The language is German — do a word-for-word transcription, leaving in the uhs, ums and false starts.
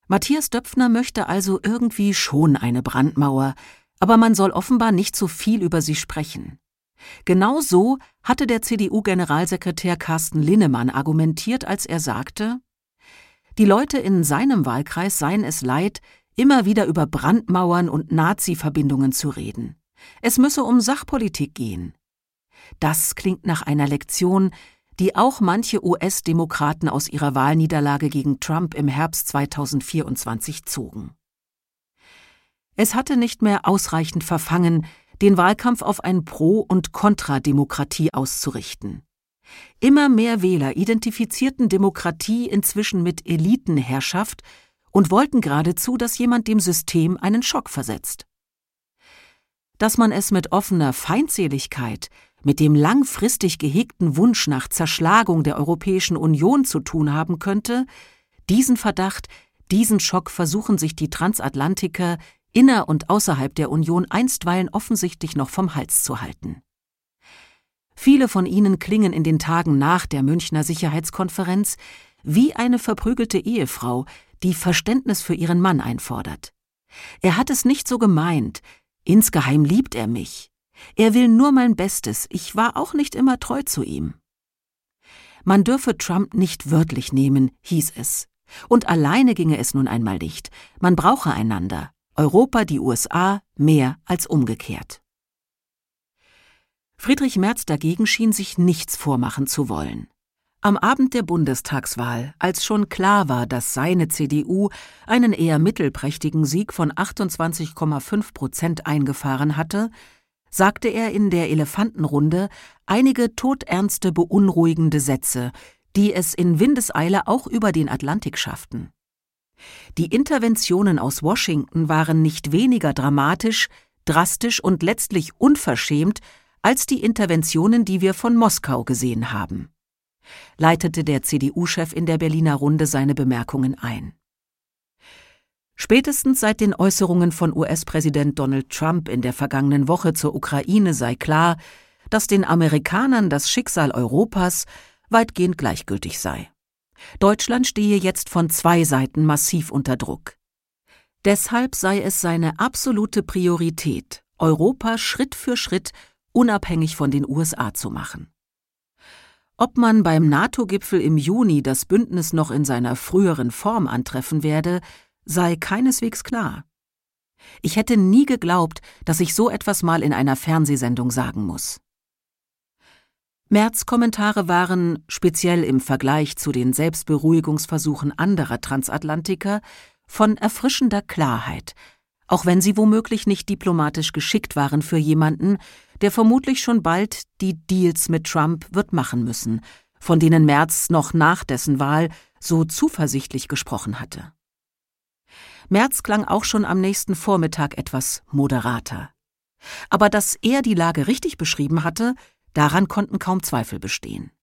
Matthias Döpfner möchte also irgendwie schon eine Brandmauer, aber man soll offenbar nicht so viel über sie sprechen. Genau so hatte der C D U-Generalsekretär Carsten Linnemann argumentiert, als er sagte, die Leute in seinem Wahlkreis seien es leid, immer wieder über Brandmauern und Nazi-Verbindungen zu reden. Es müsse um Sachpolitik gehen. Das klingt nach einer Lektion, die auch manche U S-Demokraten aus ihrer Wahlniederlage gegen Trump im Herbst zweitausendvierundzwanzig zogen. Es hatte nicht mehr ausreichend verfangen, den Wahlkampf auf ein Pro- und Kontra-Demokratie auszurichten. Immer mehr Wähler identifizierten Demokratie inzwischen mit Elitenherrschaft und wollten geradezu, dass jemand dem System einen Schock versetzt. Dass man es mit offener Feindseligkeit, mit dem langfristig gehegten Wunsch nach Zerschlagung der Europäischen Union zu tun haben könnte, diesen Verdacht, diesen Schock versuchen sich die Transatlantiker inner- und außerhalb der Union einstweilen offensichtlich noch vom Hals zu halten. Viele von ihnen klingen in den Tagen nach der Münchner Sicherheitskonferenz wie eine verprügelte Ehefrau, die Verständnis für ihren Mann einfordert. Er hat es nicht so gemeint, insgeheim liebt er mich. Er will nur mein Bestes, ich war auch nicht immer treu zu ihm. Man dürfe Trump nicht wörtlich nehmen, hieß es. Und alleine ginge es nun einmal nicht. Man brauche einander. Europa, die U S A, mehr als umgekehrt. Friedrich Merz dagegen schien sich nichts vormachen zu wollen. Am Abend der Bundestagswahl, als schon klar war, dass seine C D U einen eher mittelprächtigen Sieg von achtundzwanzig Komma fünf Prozent eingefahren hatte, sagte er in der Elefantenrunde einige todernste, beunruhigende Sätze, die es in Windeseile auch über den Atlantik schafften. Die Interventionen aus Washington waren nicht weniger dramatisch, drastisch und letztlich unverschämt als die Interventionen, die wir von Moskau gesehen haben, leitete der C D U-Chef in der Berliner Runde seine Bemerkungen ein. Spätestens seit den Äußerungen von U S-Präsident Donald Trump in der vergangenen Woche zur Ukraine sei klar, dass den Amerikanern das Schicksal Europas weitgehend gleichgültig sei. Deutschland stehe jetzt von zwei Seiten massiv unter Druck. Deshalb sei es seine absolute Priorität, Europa Schritt für Schritt unabhängig von den U S A zu machen. Ob man beim NATO-Gipfel im Juni das Bündnis noch in seiner früheren Form antreffen werde, sei keineswegs klar. Ich hätte nie geglaubt, dass ich so etwas mal in einer Fernsehsendung sagen muss. Merz' Kommentare waren, speziell im Vergleich zu den Selbstberuhigungsversuchen anderer Transatlantiker, von erfrischender Klarheit, auch wenn sie womöglich nicht diplomatisch geschickt waren für jemanden, der vermutlich schon bald die Deals mit Trump wird machen müssen, von denen Merz noch nach dessen Wahl so zuversichtlich gesprochen hatte. Merz klang auch schon am nächsten Vormittag etwas moderater. Aber dass er die Lage richtig beschrieben hatte, daran konnten kaum Zweifel bestehen.